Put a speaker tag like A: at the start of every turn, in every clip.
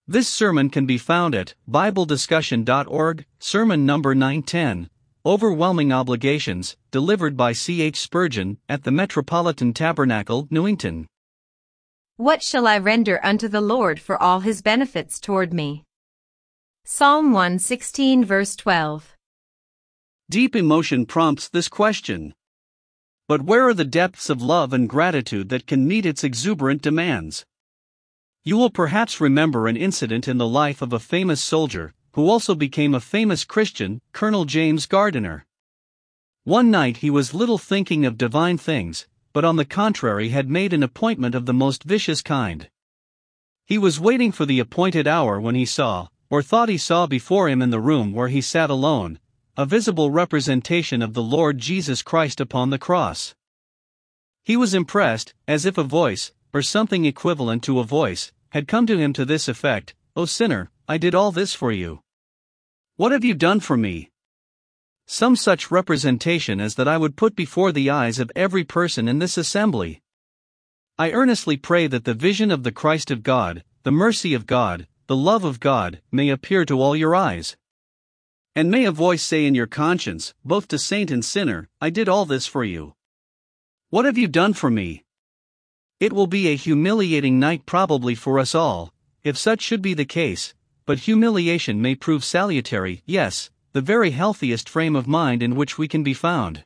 A: This sermon can be found at BibleDiscussion.org, sermon number 910, Overwhelming Obligations, delivered by C.H. Spurgeon, at the Metropolitan Tabernacle, Newington.
B: What shall I render unto the Lord for all his benefits toward me? Psalm 116 verse 12.
A: Deep emotion prompts this question. But where are the depths of love and gratitude that can meet its exuberant demands? You will perhaps remember an incident in the life of a famous soldier, who also became a famous Christian, Colonel James Gardiner. One night he was little thinking of divine things, but on the contrary had made an appointment of the most vicious kind. He was waiting for the appointed hour when he saw, or thought he saw before him in the room where he sat alone, a visible representation of the Lord Jesus Christ upon the cross. He was impressed, as if a voice, or something equivalent to a voice, had come to him to this effect, "O sinner, I did all this for you. What have you done for me?" Some such representation as that I would put before the eyes of every person in this assembly. I earnestly pray that the vision of the Christ of God, the mercy of God, the love of God, may appear to all your eyes. And may a voice say in your conscience, both to saint and sinner, "I did all this for you. What have you done for me?" It will be a humiliating night probably for us all, if such should be the case, but humiliation may prove salutary, yes, the very healthiest frame of mind in which we can be found.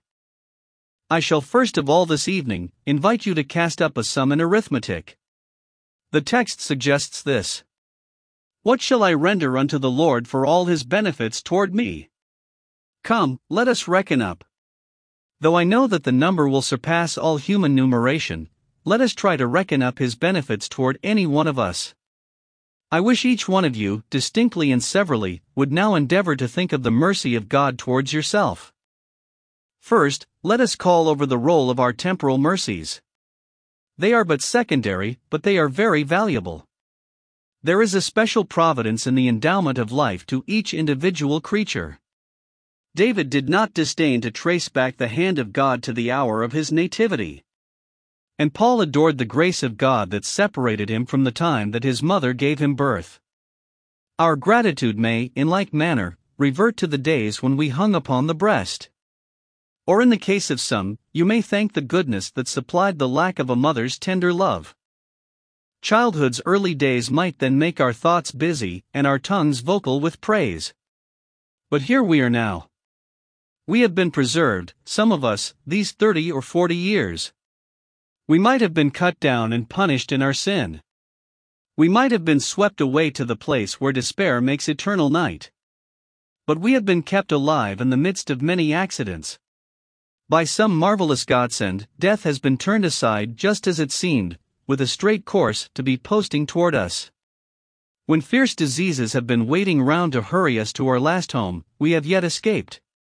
A: I shall first of all this evening invite you to cast up a sum in arithmetic. The text suggests this. What shall I render unto the Lord for all his benefits toward me? Come, let us reckon up. Though I know that the number will surpass all human numeration, let us try to reckon up his benefits toward any one of us. I wish each one of you, distinctly and severally, would now endeavor to think of the mercy of God towards yourself. First, let us call over the roll of our temporal mercies. They are but secondary, but they are very valuable. There is a special providence in the endowment of life to each individual creature. David did not disdain to trace back the hand of God to the hour of his nativity. And Paul adored the grace of God that separated him from the time that his mother gave him birth. Our gratitude may, in like manner, revert to the days when we hung upon the breast. Or in the case of some, you may thank the goodness that supplied the lack of a mother's tender love. Childhood's early days might then make our thoughts busy and our tongues vocal with praise. But here we are now. We have been preserved, some of us, these 30 or 40 years. We might have been cut down and punished in our sin. We might have been swept away to the place where despair makes eternal night. But we have been kept alive in the midst of many accidents. By some marvelous godsend, death has been turned aside just as it seemed, with a straight course to be posting toward us. When fierce diseases have been waiting round to hurry us to our last home, we have yet escaped.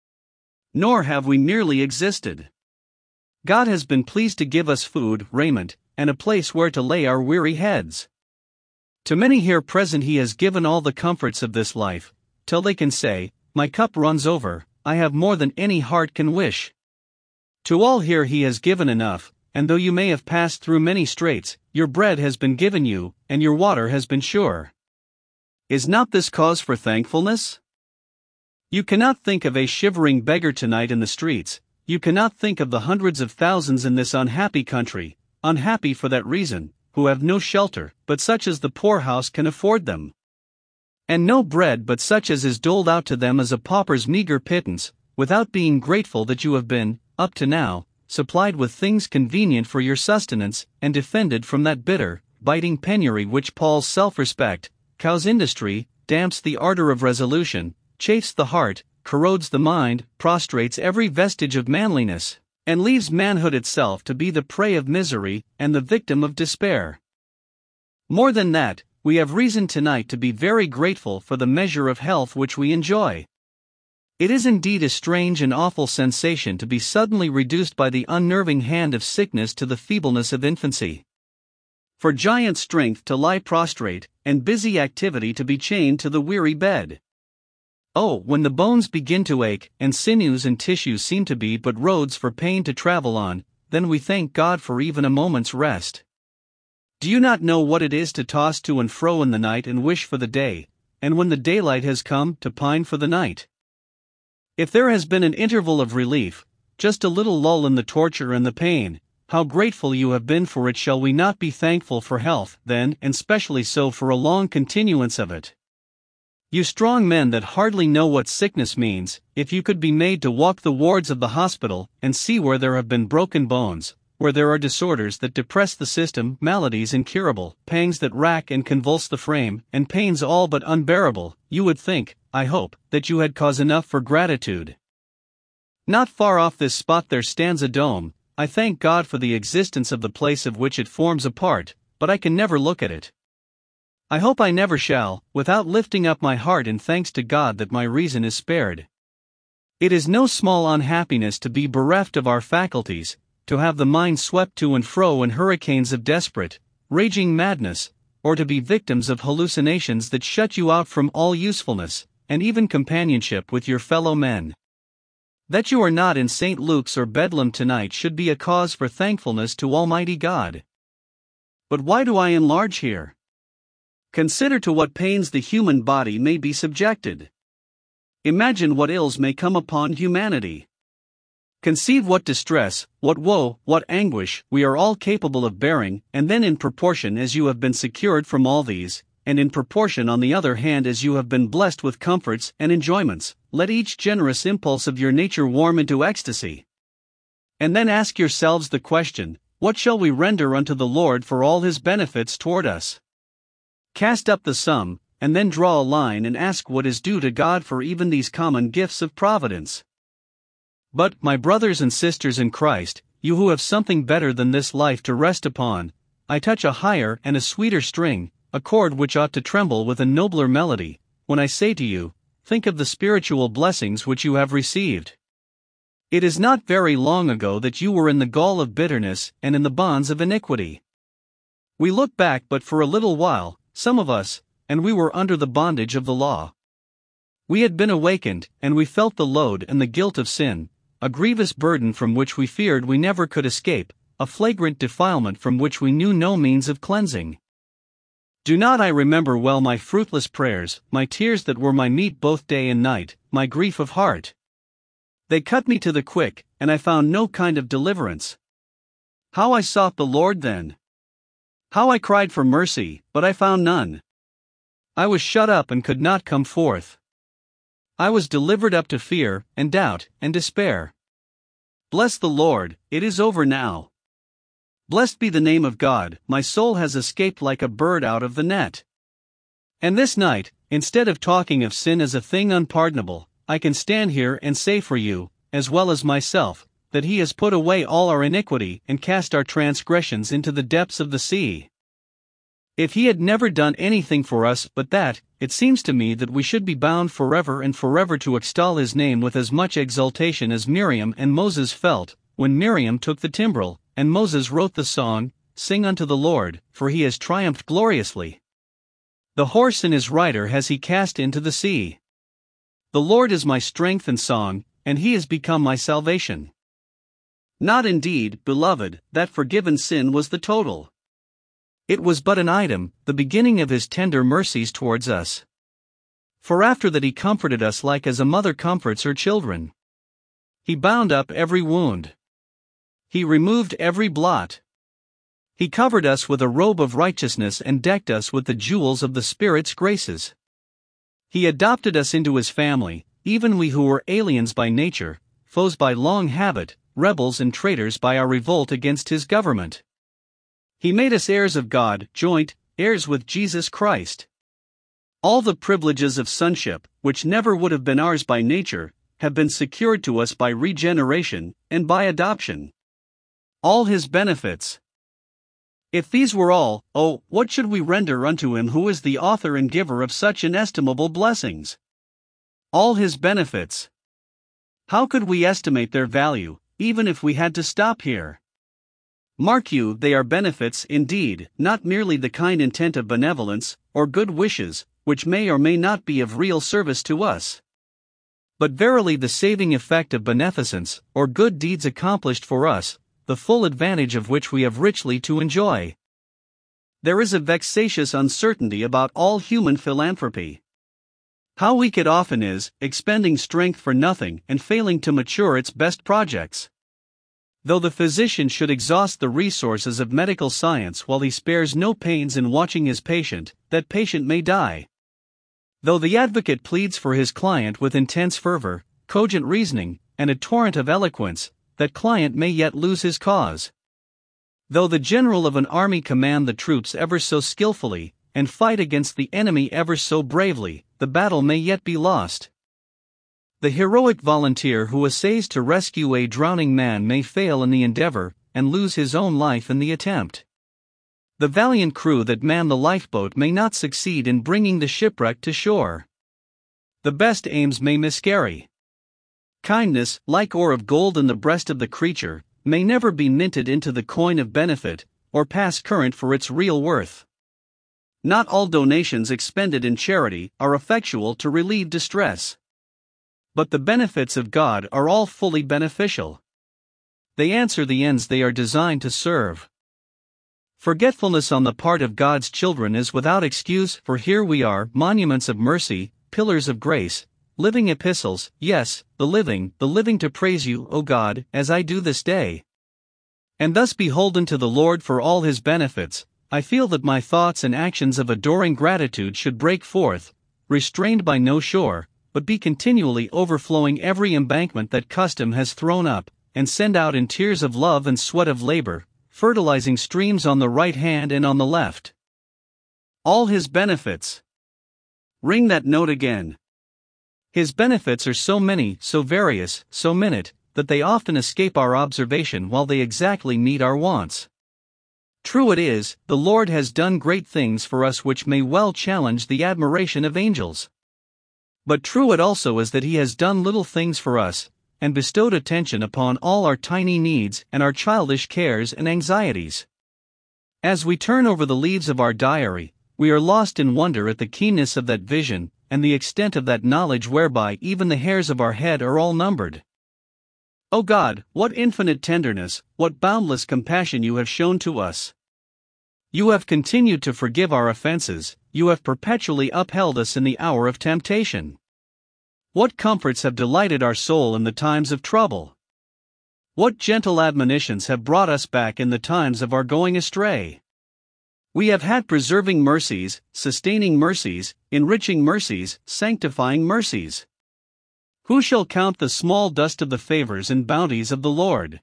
A: Nor have we merely existed. God has been pleased to give us food, raiment, and a place where to lay our weary heads. To many here present he has given all the comforts of this life, till they can say, "My cup runs over, I have more than any heart can wish." To all here he has given enough, and though you may have passed through many straits, your bread has been given you, and your water has been sure. Is not this cause for thankfulness? You cannot think of a shivering beggar tonight in the streets. You cannot think of the hundreds of thousands in this unhappy country, unhappy for that reason, who have no shelter but such as the poorhouse can afford them, and no bread but such as is doled out to them as a pauper's meager pittance, without being grateful that you have been, up to now, supplied with things convenient for your sustenance, and defended from that bitter, biting penury which palls self-respect, cows industry, damps the ardor of resolution, chafes the heart, corrodes the mind, prostrates every vestige of manliness, and leaves manhood itself to be the prey of misery and the victim of despair. More than that, we have reason tonight to be very grateful for the measure of health which we enjoy. It is indeed a strange and awful sensation to be suddenly reduced by the unnerving hand of sickness to the feebleness of infancy. For giant strength to lie prostrate, and busy activity to be chained to the weary bed. Oh, when the bones begin to ache, and sinews and tissues seem to be but roads for pain to travel on, then we thank God for even a moment's rest. Do you not know what it is to toss to and fro in the night and wish for the day, and when the daylight has come, to pine for the night? If there has been an interval of relief, just a little lull in the torture and the pain, how grateful you have been for it. Shall we not be thankful for health, then, and specially so for a long continuance of it? You strong men that hardly know what sickness means, if you could be made to walk the wards of the hospital, and see where there have been broken bones, where there are disorders that depress the system, maladies incurable, pangs that rack and convulse the frame, and pains all but unbearable, you would think, I hope, that you had cause enough for gratitude. Not far off this spot there stands a dome. I thank God for the existence of the place of which it forms a part, but I can never look at it. I hope I never shall, without lifting up my heart in thanks to God that my reason is spared. It is no small unhappiness to be bereft of our faculties, to have the mind swept to and fro in hurricanes of desperate, raging madness, or to be victims of hallucinations that shut you out from all usefulness, and even companionship with your fellow men. That you are not in St. Luke's or Bedlam tonight should be a cause for thankfulness to Almighty God. But why do I enlarge here? Consider to what pains the human body may be subjected. Imagine what ills may come upon humanity. Conceive what distress, what woe, what anguish we are all capable of bearing, and then in proportion as you have been secured from all these, and in proportion on the other hand as you have been blessed with comforts and enjoyments, let each generous impulse of your nature warm into ecstasy. And then ask yourselves the question, what shall we render unto the Lord for all his benefits toward us? Cast up the sum, and then draw a line and ask what is due to God for even these common gifts of providence. But, my brothers and sisters in Christ, you who have something better than this life to rest upon, I touch a higher and a sweeter string, a chord which ought to tremble with a nobler melody, when I say to you, think of the spiritual blessings which you have received. It is not very long ago that you were in the gall of bitterness and in the bonds of iniquity. We look back but for a little while, some of us, and we were under the bondage of the law. We had been awakened, and we felt the load and the guilt of sin, a grievous burden from which we feared we never could escape, a flagrant defilement from which we knew no means of cleansing. Do not I remember well my fruitless prayers, my tears that were my meat both day and night, my grief of heart? They cut me to the quick, and I found no kind of deliverance. How I sought the Lord then! How I cried for mercy, but I found none. I was shut up and could not come forth. I was delivered up to fear, and doubt, and despair. Bless the Lord, it is over now. Blessed be the name of God, my soul has escaped like a bird out of the net. And this night, instead of talking of sin as a thing unpardonable, I can stand here and say for you, as well as myself, that he has put away all our iniquity and cast our transgressions into the depths of the sea. If he had never done anything for us but that, it seems to me that we should be bound forever and forever to extol his name with as much exultation as Miriam and Moses felt, when Miriam took the timbrel, and Moses wrote the song, Sing unto the Lord, for he has triumphed gloriously. The horse and his rider has he cast into the sea. The Lord is my strength and song, and he is become my salvation. Not indeed, beloved, that forgiven sin was the total. It was but an item, the beginning of his tender mercies towards us. For after that he comforted us like as a mother comforts her children. He bound up every wound. He removed every blot. He covered us with a robe of righteousness and decked us with the jewels of the Spirit's graces. He adopted us into his family, even we who were aliens by nature, foes by long habit, rebels and traitors by our revolt against his government. He made us heirs of God, joint heirs with Jesus Christ. All the privileges of sonship, which never would have been ours by nature, have been secured to us by regeneration and by adoption. All his benefits. If these were all, oh, what should we render unto him who is the author and giver of such inestimable blessings? All his benefits. How could we estimate their value, even if we had to stop here? Mark you, they are benefits indeed, not merely the kind intent of benevolence, or good wishes, which may or may not be of real service to us. But verily the saving effect of beneficence, or good deeds accomplished for us, the full advantage of which we have richly to enjoy. There is a vexatious uncertainty about all human philanthropy. How weak it often is, expending strength for nothing and failing to mature its best projects. Though the physician should exhaust the resources of medical science while he spares no pains in watching his patient, that patient may die. Though the advocate pleads for his client with intense fervor, cogent reasoning, and a torrent of eloquence, that client may yet lose his cause. Though the general of an army command the troops ever so skillfully, and fight against the enemy ever so bravely, the battle may yet be lost. The heroic volunteer who essays to rescue a drowning man may fail in the endeavor, and lose his own life in the attempt. The valiant crew that man the lifeboat may not succeed in bringing the shipwreck to shore. The best aims may miscarry. Kindness, like ore of gold in the breast of the creature, may never be minted into the coin of benefit, or pass current for its real worth. Not all donations expended in charity are effectual to relieve distress. But the benefits of God are all fully beneficial. They answer the ends they are designed to serve. Forgetfulness on the part of God's children is without excuse, for here we are, monuments of mercy, pillars of grace, living epistles, yes, the living to praise you, O God, as I do this day. And thus beholden to the Lord for all his benefits, I feel that my thoughts and actions of adoring gratitude should break forth, restrained by no shore, but be continually overflowing every embankment that custom has thrown up, and send out in tears of love and sweat of labor, fertilizing streams on the right hand and on the left. All his benefits. Ring that note again. His benefits are so many, so various, so minute, that they often escape our observation while they exactly meet our wants. True it is, the Lord has done great things for us which may well challenge the admiration of angels. But true it also is that he has done little things for us, and bestowed attention upon all our tiny needs and our childish cares and anxieties. As we turn over the leaves of our diary, we are lost in wonder at the keenness of that vision, and the extent of that knowledge whereby even the hairs of our head are all numbered. O God, what infinite tenderness, what boundless compassion you have shown to us! You have continued to forgive our offenses, you have perpetually upheld us in the hour of temptation. What comforts have delighted our soul in the times of trouble! What gentle admonitions have brought us back in the times of our going astray! We have had preserving mercies, sustaining mercies, enriching mercies, sanctifying mercies. Who shall count the small dust of the favors and bounties of the Lord?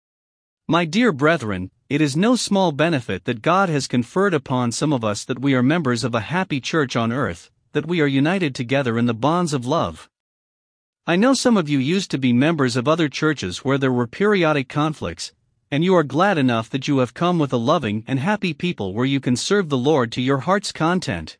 A: My dear brethren, it is no small benefit that God has conferred upon some of us that we are members of a happy church on earth, that we are united together in the bonds of love. I know some of you used to be members of other churches where there were periodic conflicts, and you are glad enough that you have come with a loving and happy people where you can serve the Lord to your heart's content.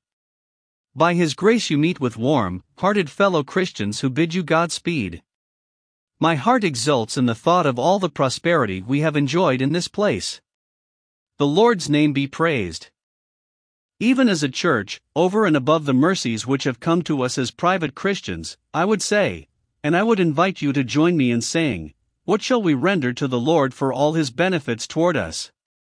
A: By His grace you meet with warm-hearted fellow Christians who bid you Godspeed. My heart exults in the thought of all the prosperity we have enjoyed in this place. The Lord's name be praised. Even as a church, over and above the mercies which have come to us as private Christians, I would say, and I would invite you to join me in saying, what shall we render to the Lord for all His benefits toward us?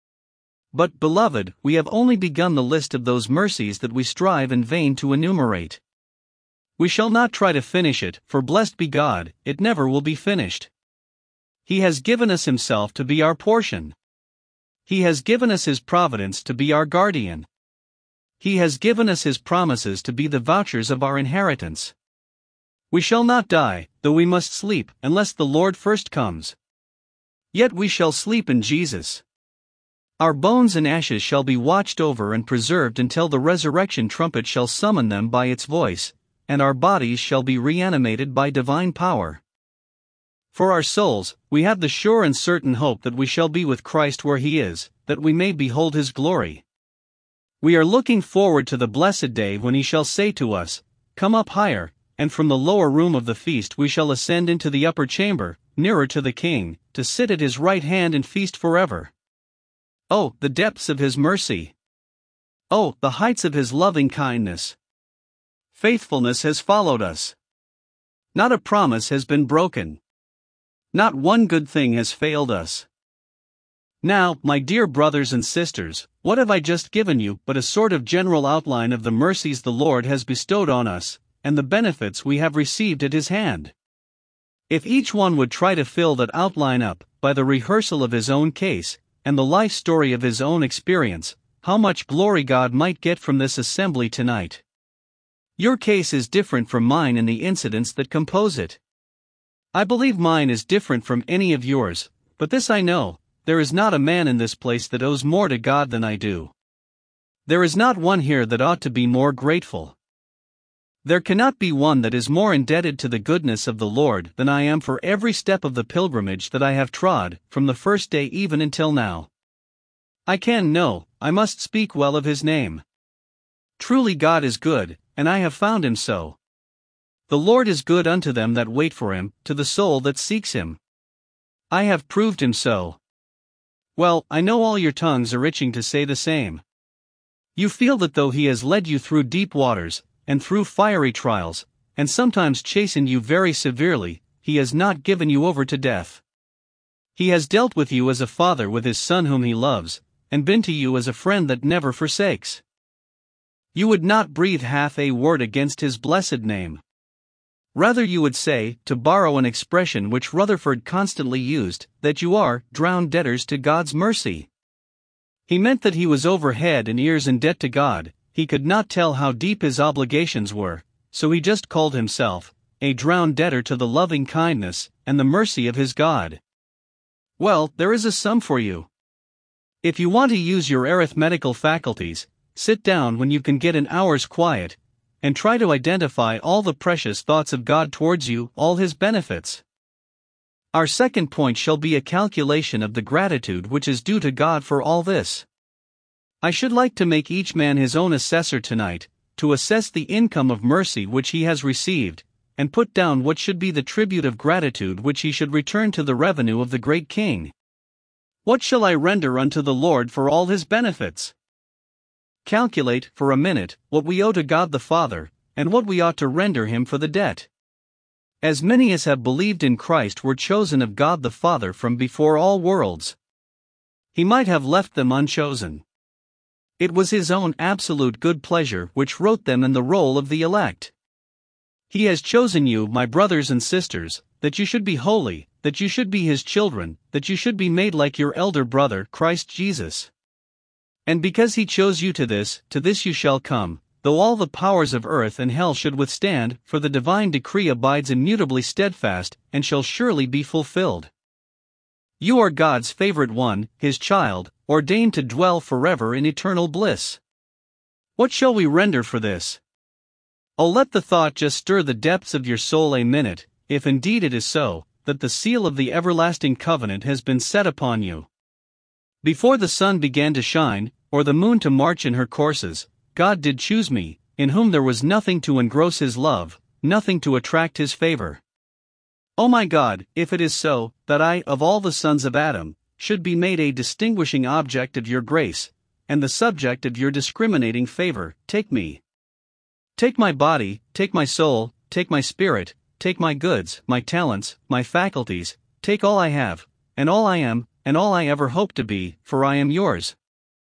A: But, beloved, we have only begun the list of those mercies that we strive in vain to enumerate. We shall not try to finish it, for blessed be God, it never will be finished. He has given us Himself to be our portion. He has given us His providence to be our guardian. He has given us His promises to be the vouchers of our inheritance. We shall not die, though we must sleep, unless the Lord first comes. Yet we shall sleep in Jesus. Our bones and ashes shall be watched over and preserved until the resurrection trumpet shall summon them by its voice, and our bodies shall be reanimated by divine power. For our souls, we have the sure and certain hope that we shall be with Christ where He is, that we may behold His glory. We are looking forward to the blessed day when He shall say to us, "Come up higher," and from the lower room of the feast we shall ascend into the upper chamber, nearer to the King, to sit at His right hand and feast forever. Oh, the depths of His mercy! Oh, the heights of His loving kindness! Faithfulness has followed us. Not a promise has been broken. Not one good thing has failed us. Now, my dear brothers and sisters, what have I just given you but a sort of general outline of the mercies the Lord has bestowed on us, and the benefits we have received at His hand? If each one would try to fill that outline up, by the rehearsal of his own case, and the life story of his own experience, how much glory God might get from this assembly tonight. Your case is different from mine in the incidents that compose it. I believe mine is different from any of yours, but this I know, there is not a man in this place that owes more to God than I do. There is not one here that ought to be more grateful. There cannot be one that is more indebted to the goodness of the Lord than I am for every step of the pilgrimage that I have trod, from the first day even until now. I must speak well of His name. Truly God is good, and I have found Him so. The Lord is good unto them that wait for Him, to the soul that seeks Him. I have proved Him so. Well, I know all your tongues are itching to say the same. You feel that though He has led you through deep waters, and through fiery trials, and sometimes chastened you very severely, He has not given you over to death. He has dealt with you as a father with his son whom He loves, and been to you as a friend that never forsakes. You would not breathe half a word against His blessed name. Rather you would say, to borrow an expression which Rutherford constantly used, that you are drowned debtors to God's mercy. He meant that he was over head and ears in debt to God. He could not tell how deep his obligations were, so he just called himself a drowned debtor to the loving kindness and the mercy of his God. Well, there is a sum for you. If you want to use your arithmetical faculties, sit down when you can get an hour's quiet, and try to identify all the precious thoughts of God towards you, all His benefits. Our second point shall be a calculation of the gratitude which is due to God for all this. I should like to make each man his own assessor tonight, to assess the income of mercy which he has received, and put down what should be the tribute of gratitude which he should return to the revenue of the great King. What shall I render unto the Lord for all His benefits? Calculate, for a minute, what we owe to God the Father, and what we ought to render Him for the debt. As many as have believed in Christ were chosen of God the Father from before all worlds. He might have left them unchosen. It was His own absolute good pleasure which wrote them in the roll of the elect. He has chosen you, my brothers and sisters, that you should be holy, that you should be His children, that you should be made like your elder brother, Christ Jesus. And because He chose you to this you shall come, though all the powers of earth and hell should withstand, for the divine decree abides immutably steadfast, and shall surely be fulfilled. You are God's favorite one, His child, ordained to dwell forever in eternal bliss. What shall we render for this? Oh, let the thought just stir the depths of your soul a minute, if indeed it is so, that the seal of the everlasting covenant has been set upon you. Before the sun began to shine, or the moon to march in her courses, God did choose me, in whom there was nothing to engross His love, nothing to attract His favor. Oh my God, if it is so, that I, of all the sons of Adam, should be made a distinguishing object of your grace, and the subject of your discriminating favor, take me. Take my body, take my soul, take my spirit, take my goods, my talents, my faculties, take all I have, and all I am, and all I ever hope to be, for I am yours.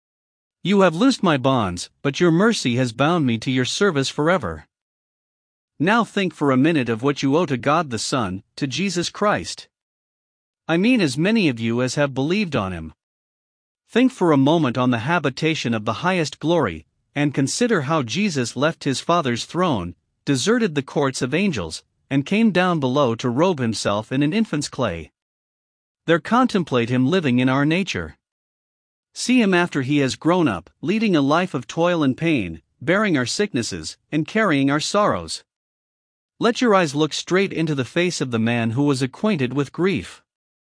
A: You have loosed my bonds, but your mercy has bound me to your service forever. Now think for a minute of what you owe to God the Son, to Jesus Christ. I mean as many of you as have believed on Him. Think for a moment on the habitation of the highest glory, and consider how Jesus left His Father's throne, deserted the courts of angels, and came down below to robe Himself in an infant's clay. There contemplate Him living in our nature. See Him after He has grown up, leading a life of toil and pain, bearing our sicknesses, and carrying our sorrows. Let your eyes look straight into the face of the man who was acquainted with grief.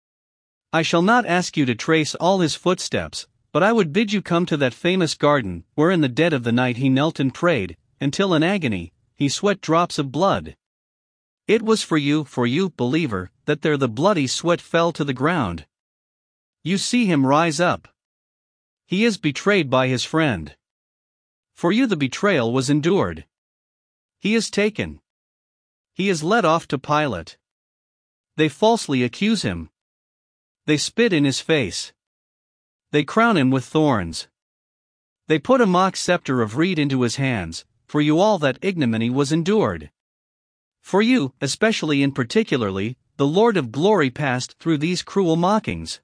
A: I shall not ask you to trace all His footsteps, but I would bid you come to that famous garden, where in the dead of the night He knelt and prayed, until in agony, He sweat drops of blood. It was for you, believer, that there the bloody sweat fell to the ground. You see Him rise up. He is betrayed by His friend. For you the betrayal was endured. He is taken. He is led off to Pilate. They falsely accuse Him. They spit in His face. they crown him with thorns. They put a mock scepter of reed into his hands, for you all that ignominy was endured. For you, especially and particularly, the Lord of glory passed through these cruel mockings.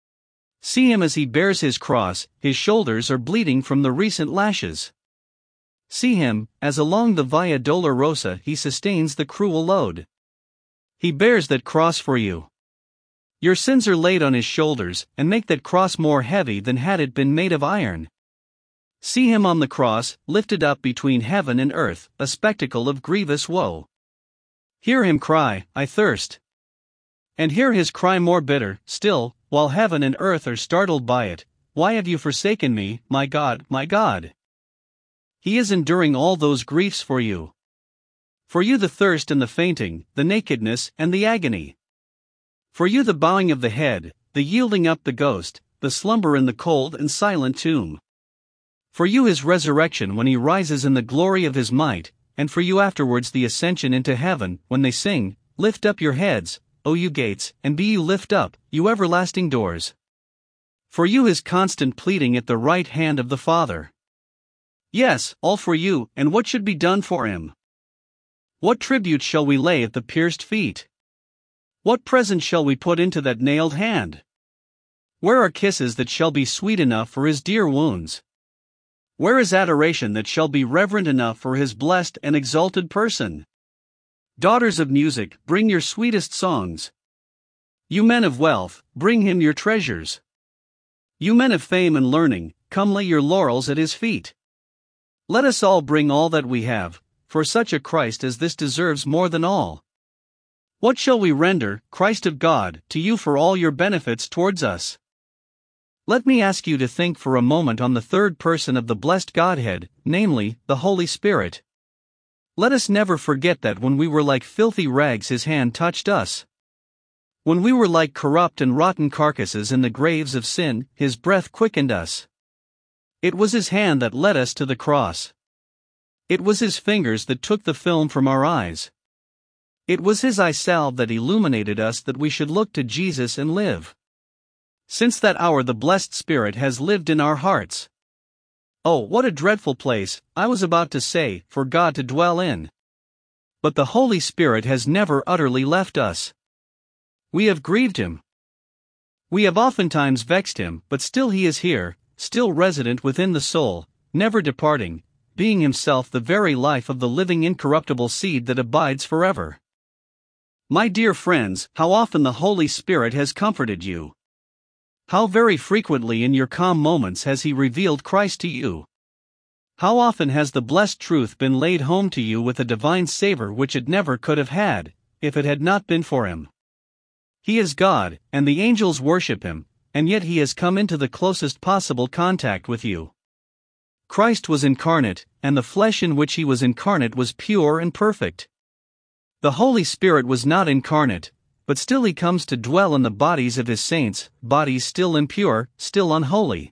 A: See him as he bears his cross, his shoulders are bleeding from the recent lashes. See him, as along the Via Dolorosa he sustains the cruel load. He bears that cross for you. Your sins are laid on his shoulders, and make that cross more heavy than had it been made of iron. See him on the cross, lifted up between heaven and earth, a spectacle of grievous woe. Hear him cry, I thirst. And hear his cry more bitter, still, while heaven and earth are startled by it, why have you forsaken me, my God, my God? He is enduring all those griefs for you. For you the thirst and the fainting, the nakedness and the agony. For you the bowing of the head, the yielding up the ghost, the slumber in the cold and silent tomb. For you his resurrection when he rises in the glory of his might, and for you afterwards the ascension into heaven, when they sing, Lift up your heads, O you gates, and be you lift up, you everlasting doors. For you his constant pleading at the right hand of the Father. Yes, all for you, and what should be done for him? What tribute shall we lay at the pierced feet? What present shall we put into that nailed hand? Where are kisses that shall be sweet enough for his dear wounds? Where is adoration that shall be reverent enough for his blessed and exalted person? Daughters of music, bring your sweetest songs. You men of wealth, bring him your treasures. You men of fame and learning, come lay your laurels at his feet. Let us all bring all that we have, for such a Christ as this deserves more than all. What shall we render, Christ of God, to you for all your benefits towards us? Let me ask you to think for a moment on the third person of the blessed Godhead, namely, the Holy Spirit. Let us never forget that when we were like filthy rags his hand touched us. When we were like corrupt and rotten carcasses in the graves of sin, his breath quickened us. It was his hand that led us to the cross. It was his fingers that took the film from our eyes. It was his eye salve that illuminated us that we should look to Jesus and live. Since that hour the blessed Spirit has lived in our hearts. Oh, what a dreadful place, I was about to say, for God to dwell in. But the Holy Spirit has never utterly left us. We have grieved him. We have oftentimes vexed him, but still he is here, still resident within the soul, never departing, being himself the very life of the living incorruptible seed that abides forever. My dear friends, how often the Holy Spirit has comforted you. How very frequently in your calm moments has he revealed Christ to you. How often has the blessed truth been laid home to you with a divine savor which it never could have had, if it had not been for him. He is God, and the angels worship him, and yet he has come into the closest possible contact with you. Christ was incarnate, and the flesh in which he was incarnate was pure and perfect. The Holy Spirit was not incarnate, but still he comes to dwell in the bodies of his saints, bodies still impure, still unholy.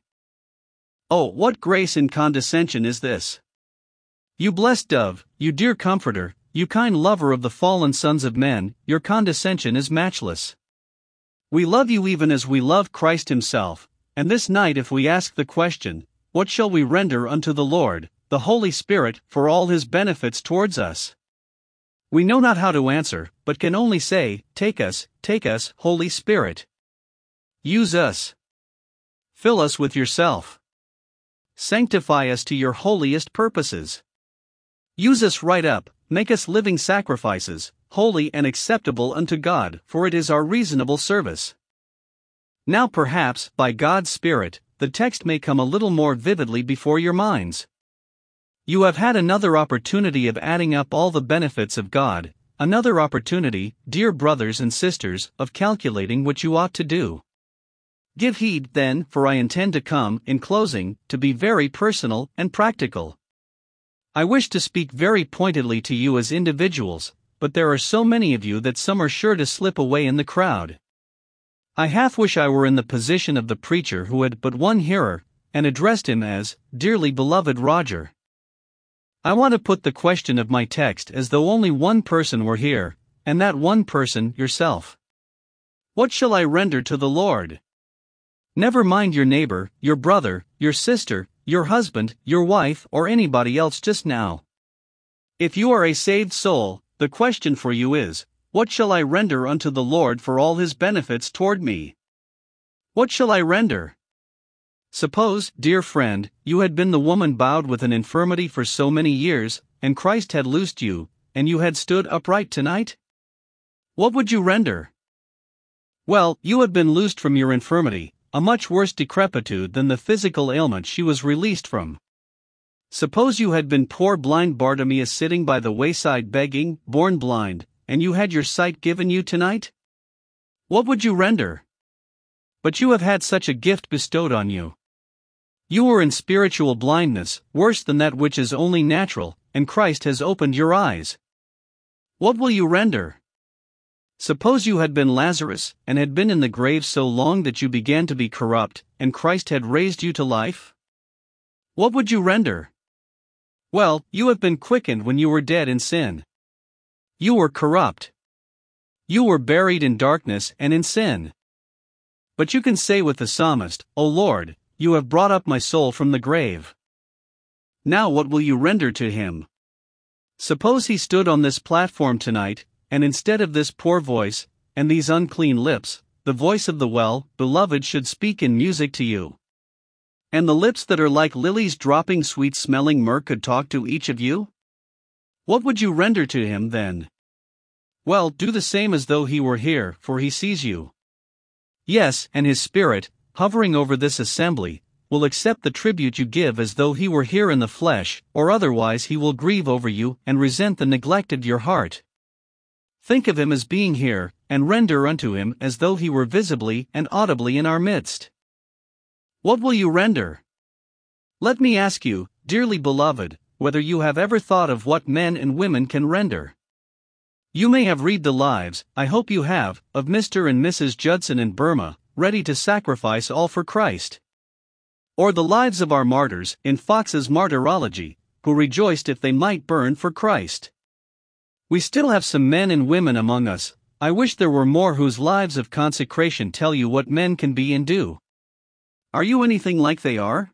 A: Oh, what grace and condescension is this! You blessed dove, you dear comforter, you kind lover of the fallen sons of men, your condescension is matchless. We love you even as we love Christ himself, and this night if we ask the question, what shall we render unto the Lord, the Holy Spirit, for all his benefits towards us? We know not how to answer, but can only say, take us, Holy Spirit. Use us. Fill us with yourself. Sanctify us to your holiest purposes. Use us right up, make us living sacrifices, holy and acceptable unto God, for it is our reasonable service. Now perhaps, by God's Spirit, the text may come a little more vividly before your minds. You have had another opportunity of adding up all the benefits of God, another opportunity, dear brothers and sisters, of calculating what you ought to do. Give heed, then, for I intend to come, in closing, to be very personal and practical. I wish to speak very pointedly to you as individuals, but there are so many of you that some are sure to slip away in the crowd. I half wish I were in the position of the preacher who had but one hearer, and addressed him as, dearly beloved Roger. I want to put the question of my text as though only one person were here, and that one person yourself. What shall I render to the Lord? Never mind your neighbor, your brother, your sister, your husband, your wife, or anybody else just now. If you are a saved soul, the question for you is, what shall I render unto the Lord for all his benefits toward me? What shall I render? Suppose, dear friend, you had been the woman bowed with an infirmity for so many years, and Christ had loosed you, and you had stood upright tonight? What would you render? Well, you had been loosed from your infirmity, a much worse decrepitude than the physical ailment she was released from. Suppose you had been poor blind Bartimaeus sitting by the wayside begging, born blind, and you had your sight given you tonight? What would you render? But you have had such a gift bestowed on you. You were in spiritual blindness, worse than that which is only natural, and Christ has opened your eyes. What will you render? Suppose you had been Lazarus, and had been in the grave so long that you began to be corrupt, and Christ had raised you to life? What would you render? Well, you have been quickened when you were dead in sin. You were corrupt. You were buried in darkness and in sin. But you can say with the psalmist, O Lord, you have brought up my soul from the grave. Now what will you render to him? Suppose he stood on this platform tonight, and instead of this poor voice, and these unclean lips, the voice of the well-beloved should speak in music to you. And the lips that are like lilies dropping sweet-smelling myrrh could talk to each of you? What would you render to him then? Well, do the same as though he were here, for he sees you. Yes, and his Spirit, hovering over this assembly, will accept the tribute you give as though he were here in the flesh, or otherwise he will grieve over you and resent the neglect of your heart. Think of him as being here, and render unto him as though he were visibly and audibly in our midst. What will you render? Let me ask you, dearly beloved, whether you have ever thought of what men and women can render. You may have read the lives, I hope you have, of Mr. and Mrs. Judson in Burma, ready to sacrifice all for Christ. Or the lives of our martyrs in Fox's Martyrology, who rejoiced if they might burn for Christ. We still have some men and women among us. I wish there were more whose lives of consecration tell you what men can be and do. Are you anything like they are?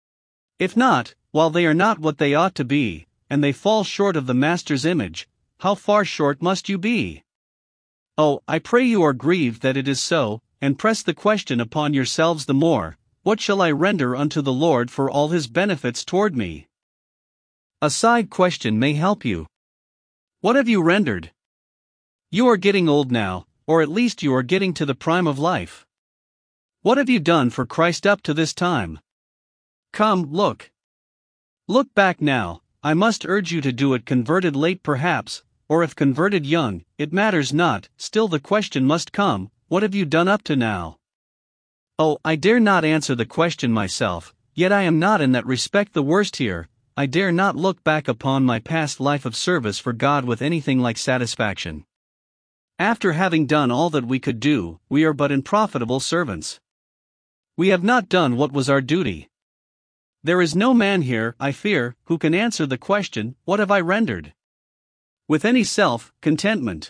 A: If not, while they are not what they ought to be, and they fall short of the Master's image, how far short must you be? Oh, I pray you are grieved that it is so, and press the question upon yourselves the more, what shall I render unto the Lord for all his benefits toward me? A side question may help you. What have you rendered? You are getting old now, or at least you are getting to the prime of life. What have you done for Christ up to this time? Come, look. Look back now. I must urge you to do it converted late perhaps, or if converted young, it matters not, still the question must come, what have you done up to now? Oh, I dare not answer the question myself, yet I am not in that respect the worst here. I dare not look back upon my past life of service for God with anything like satisfaction. After having done all that we could do, we are but unprofitable servants. We have not done what was our duty. There is no man here, I fear, who can answer the question, what have I rendered? With any self-contentment.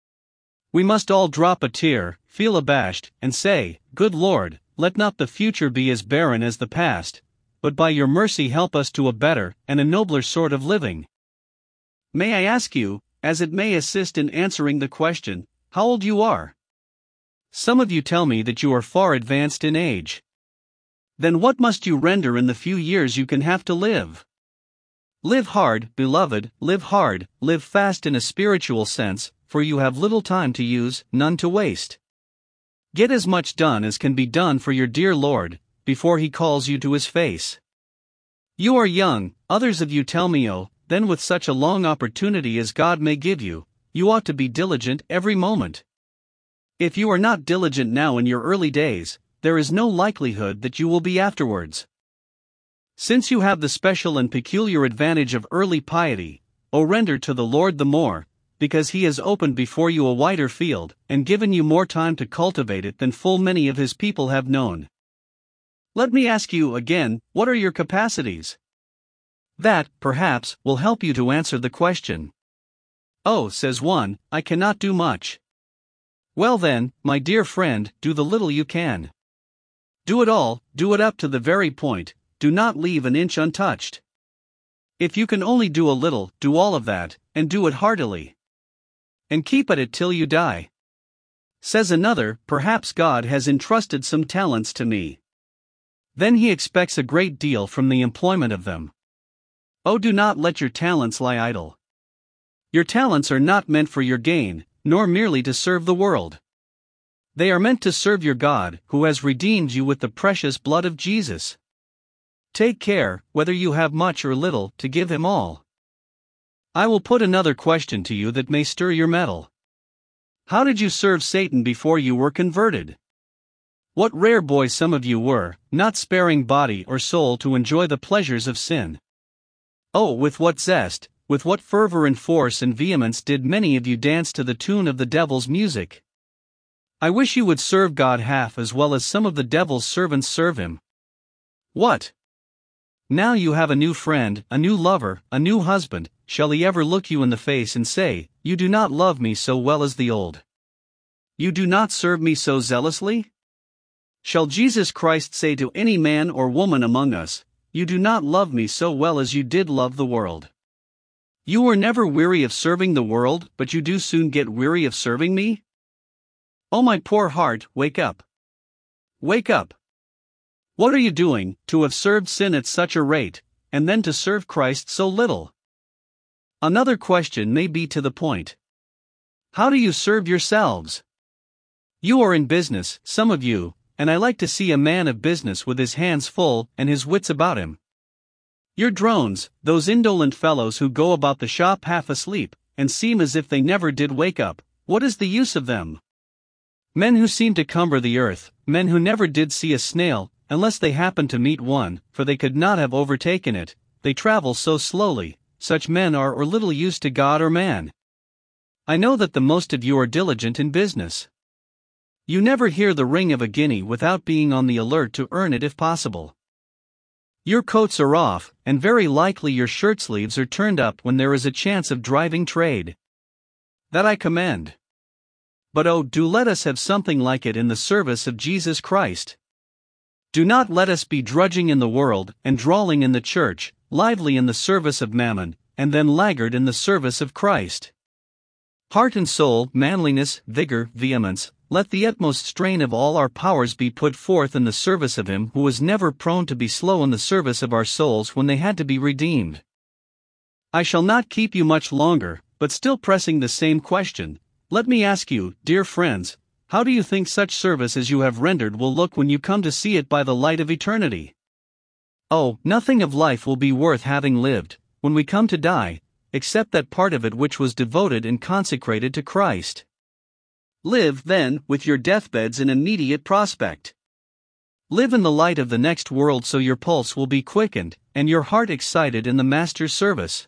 A: We must all drop a tear, feel abashed, and say, Good Lord, let not the future be as barren as the past, but by your mercy help us to a better and a nobler sort of living. May I ask you, as it may assist in answering the question, how old you are? Some of you tell me that you are far advanced in age. Then what must you render in the few years you can have to live? Live hard, beloved, live hard, live fast in a spiritual sense, for you have little time to use, none to waste. Get as much done as can be done for your dear Lord, before he calls you to his face. You are young, others of you tell me then with such a long opportunity as God may give you, you ought to be diligent every moment. If you are not diligent now in your early days, there is no likelihood that you will be afterwards. Since you have the special and peculiar advantage of early piety, render to the Lord the more, because he has opened before you a wider field, and given you more time to cultivate it than full many of his people have known. Let me ask you again, what are your capacities? That, perhaps, will help you to answer the question. Oh, says one, I cannot do much. Well then, my dear friend, do the little you can. Do it all, do it up to the very point, do not leave an inch untouched. If you can only do a little, do all of that, and do it heartily. And keep at it till you die. Says another, perhaps God has entrusted some talents to me. Then he expects a great deal from the employment of them. Oh, do not let your talents lie idle. Your talents are not meant for your gain, nor merely to serve the world. They are meant to serve your God, who has redeemed you with the precious blood of Jesus. Take care, whether you have much or little, to give him all. I will put another question to you that may stir your mettle. How did you serve Satan before you were converted? What rare boys some of you were, not sparing body or soul to enjoy the pleasures of sin. Oh, with what zest, with what fervor and force and vehemence did many of you dance to the tune of the devil's music. I wish you would serve God half as well as some of the devil's servants serve him. What? Now you have a new friend, a new lover, a new husband. Shall he ever look you in the face and say, "You do not love me so well as the old? You do not serve me so zealously"? Shall Jesus Christ say to any man or woman among us, "You do not love me so well as you did love the world"? You were never weary of serving the world, but you do soon get weary of serving me? Oh, my poor heart, wake up. Wake up. What are you doing, to have served sin at such a rate, and then to serve Christ so little? Another question may be to the point. How do you serve yourselves? You are in business, some of you, and I like to see a man of business with his hands full and his wits about him. Your drones, those indolent fellows who go about the shop half asleep, and seem as if they never did wake up, what is the use of them? Men who seem to cumber the earth, men who never did see a snail, unless they happened to meet one, for they could not have overtaken it, they travel so slowly, such men are or little used to God or man. I know that the most of you are diligent in business. You never hear the ring of a guinea without being on the alert to earn it if possible. Your coats are off, and very likely your shirt sleeves are turned up when there is a chance of driving trade. That I commend. But oh, do let us have something like it in the service of Jesus Christ. Do not let us be drudging in the world, and drawling in the church, lively in the service of mammon, and then laggard in the service of Christ. Heart and soul, manliness, vigor, vehemence, let the utmost strain of all our powers be put forth in the service of him who was never prone to be slow in the service of our souls when they had to be redeemed. I shall not keep you much longer, but still pressing the same question, let me ask you, dear friends, how do you think such service as you have rendered will look when you come to see it by the light of eternity? Oh, nothing of life will be worth having lived, when we come to die, except that part of it which was devoted and consecrated to Christ. Live, then, with your deathbeds in immediate prospect. Live in the light of the next world so your pulse will be quickened, and your heart excited in the Master's service.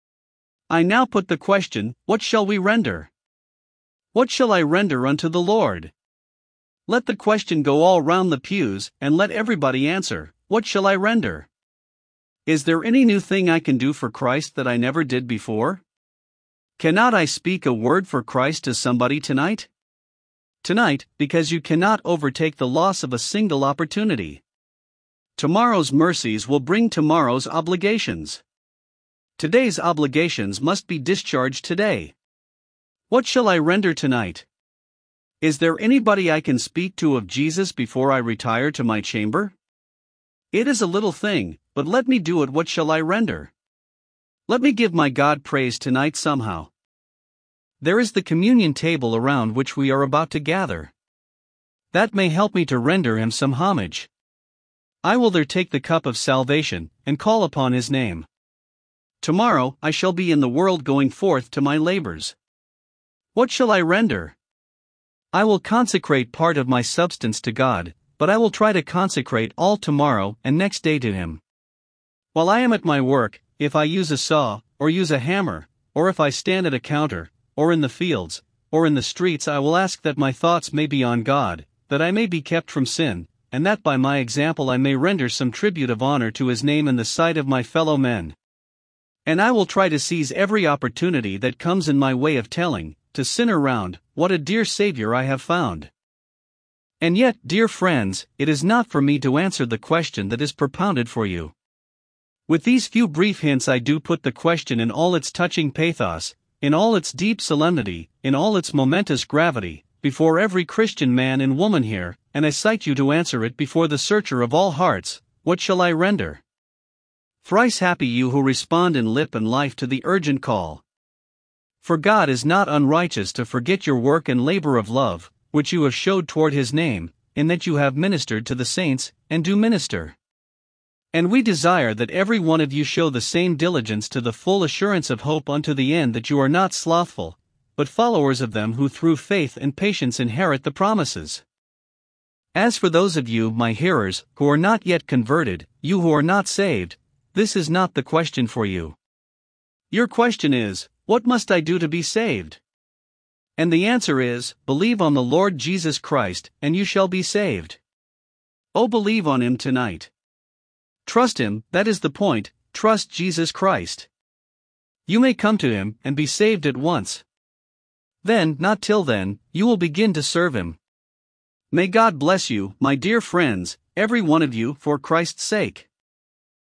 A: I now put the question, what shall we render? What shall I render unto the Lord? Let the question go all round the pews, and let everybody answer, what shall I render? Is there any new thing I can do for Christ that I never did before? Cannot I speak a word for Christ to somebody tonight? Tonight, because you cannot overtake the loss of a single opportunity. Tomorrow's mercies will bring tomorrow's obligations. Today's obligations must be discharged today. What shall I render tonight? Is there anybody I can speak to of Jesus before I retire to my chamber? It is a little thing, but let me do it. What shall I render? Let me give my God praise tonight somehow. There is the communion table around which we are about to gather. That may help me to render him some homage. I will there take the cup of salvation, and call upon his name. Tomorrow I shall be in the world going forth to my labors. What shall I render? I will consecrate part of my substance to God, but I will try to consecrate all tomorrow and next day to him. While I am at my work, if I use a saw, or use a hammer, or if I stand at a counter, or in the fields, or in the streets, I will ask that my thoughts may be on God, that I may be kept from sin, and that by my example I may render some tribute of honor to his name in the sight of my fellow men. And I will try to seize every opportunity that comes in my way of telling, to sin around, what a dear Savior I have found. And yet, dear friends, it is not for me to answer the question that is propounded for you. With these few brief hints I do put the question in all its touching pathos, in all its deep solemnity, in all its momentous gravity, before every Christian man and woman here, and I cite you to answer it before the Searcher of all hearts: what shall I render? Thrice happy you who respond in lip and life to the urgent call. For God is not unrighteous to forget your work and labor of love, which you have showed toward His name, in that you have ministered to the saints, and do minister. And we desire that every one of you show the same diligence to the full assurance of hope unto the end, that you are not slothful, but followers of them who through faith and patience inherit the promises. As for those of you, my hearers, who are not yet converted, you who are not saved, this is not the question for you. Your question is, what must I do to be saved? And the answer is, believe on the Lord Jesus Christ, and you shall be saved. Oh, believe on Him tonight. Trust Him, that is the point, trust Jesus Christ. You may come to Him and be saved at once. Then, not till then, you will begin to serve Him. May God bless you, my dear friends, every one of you, for Christ's sake.